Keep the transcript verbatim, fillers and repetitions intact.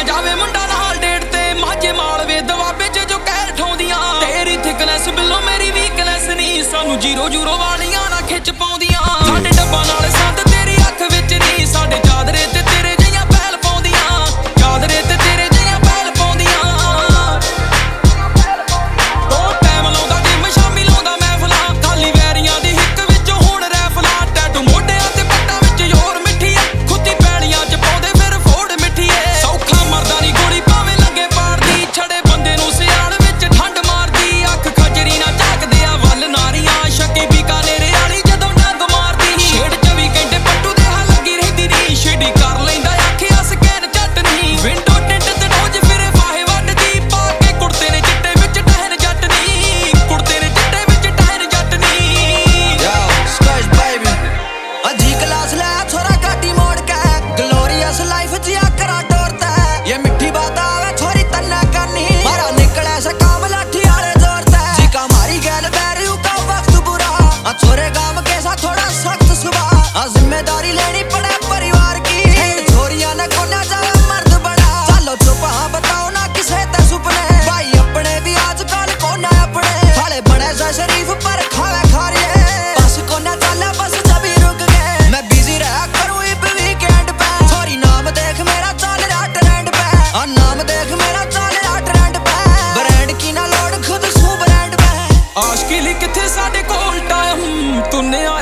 ਨਾ ਜਾਵੇ ਮੁੰਡਾ ਨਾਲ ਡੇਟ ਤੇ ਮਾਝੇ ਮਾਲਵੇ ਦਵਾਬੇ ਚ ਜੋ ਕਹਿ ਠਾਉਂਦੀਆਂ ਤੇਰੀ ਥਿਕਨੈਸ ਬਿੱਲੋ ਮੇਰੀ ਵੀਕਨੈਸ ਨਹੀਂ ਸਾਨੂੰ ਜੀਰੋ ਜੂਰੋ ਵਾਲੀਆਂ ਨਾ ਖਿੱਚ ਪਾਉਂਦੀਆਂ ਸਾਡੇ ਡੱਬਾ ਨਾਲ ਸੰਦ ਤੇਰੀ ਅੱਖ ਵਿੱਚ ਨਹੀਂ ਸਾਡੇ ਚਾਦਰੇ ਤੇ ਤੇਰੇ ਜਿਹੀਆਂ ਪਹਿਲ ਪਾਉਂਦੀਆਂ ਚਾਦਰੇ ਤੇ ਤੇਰੇ ਜਿਹੀਆਂ ਪਹਿਲ ਪਾਉਂਦੀਆਂ ਉਹ ਟਾਈਮ ਲਾਉਂਦਾ ਜਿਮ ਸ਼ਾਮੀ ਲਾਉਂਦਾ ਮਹਿਫਲਾਂ ਖਾਲੀ ਵੈਰੀਆਂ ਦੀ ਹਿੱਕ ਵਿੱਚ ਹੁਣ ਰੈਫਲਾਂ ਟੈਟੂ ਮੋਢਿਆਂ ਤੇ ਪੱਟਾਂ ਵਿੱਚ ਜ਼ੋਰ ਮਿੱਠੀ ਐ ਖੁੱਤੀ ਪੈਲੀਆਂ ਚ ਪਾਉਂਦੇ ਫਿਰ ਫੋੜ ਮਿੱਠੀ ਐ ਸੌਖਾ ਮਰਦਾ ਨੀ ਗੋਲੀ ਭਾਵੇਂ ਲੱਗੇ ਪਾੜਦੀ ਛੜੇ ਬੰਦੇ ਨੂੰ ਸਿਆਲ ਵਿੱਚ ਠੰਡ ਮਾਰਦੀ ਅੱਖ ਖਜਰੀ ਨਾ ਝਾਕਦੇ ਆ ਵੱਲ ਨਾਰੀਆਂ ਸ਼ੱਕੀ ਬੀਕਾਨੇਰੇ ਵਾਲੀ ਜਦੋਂ ਡੰਗ ਮਾਰਦੀ ਛੇੜ ਚੌਵੀ ਘੰਟੇ ਪੱਟੂ ਦੇ ਹਾਂ ਲੱਗੀ ਰਹਿੰਦੀ ਨੀ ਛੇੜੀ ਕਰ ਲੈਂਦਾ ਆਖਿਆ ਸਕੈਨ ਝੱਟ ਨਹੀਂ ਵਿੰਡੋ ਟਿੰਟ ਤੇ ਰੋਜ਼ ਫਿਰੇ ਫਾਹੇ ਵੱਢਦੀ ਪਾ ਕੇ ਕੁੜਤੇ ਨੇ ਚਿੱਟੇ ਵਿੱਚ ਟਹਿਰ ਜੱਟ ਨੀ ਕੁੜਤੇ ਨੇ ਚਿੱਟੇ ਵਿੱਚ ਟਹਿਰ ਜੱਟ ਨੀ Yo, Scratch baby अजी क्लास ले छोरा गाड़ी मोड़ के ग्लोरियस लाइफ जिया करा डोरता ये मिट्टी बात आवे छोरी तन्ना करनी मारा निकले से काम लाठी आले जोरता जी का मारी गैल बैरियो का वक्त बुरा आ छोरे गांव के साथ थोड़ा सख्त सुबह आ जिम्मेदारी लेनी पड़े परिवार की छोरियां ने कोना जावे मर्द बड़ा चलो चुप हाँ बताओ ना किसे ते सुपने भाई अपने भी आजकल कोना अपने साले बड़े से शरीफ पर खावे खारिए बस कोना चले बस जभी रुक गए मैं बिजी रहा करूं इब वीकेंड पे सॉरी नाम देख मेरा चल रहा ट्रेंड पे आ नाम देख मेरा चल रहा ट्रेंड पे ब्रांड की ना लोड खुद सू ब्रांड पे ਆਸ਼ਕੀ ਲਈ ਕਿੱਥੇ ਸਾਡੇ ਕੋਲ ਟਾਈਮ ਤੂਨੇ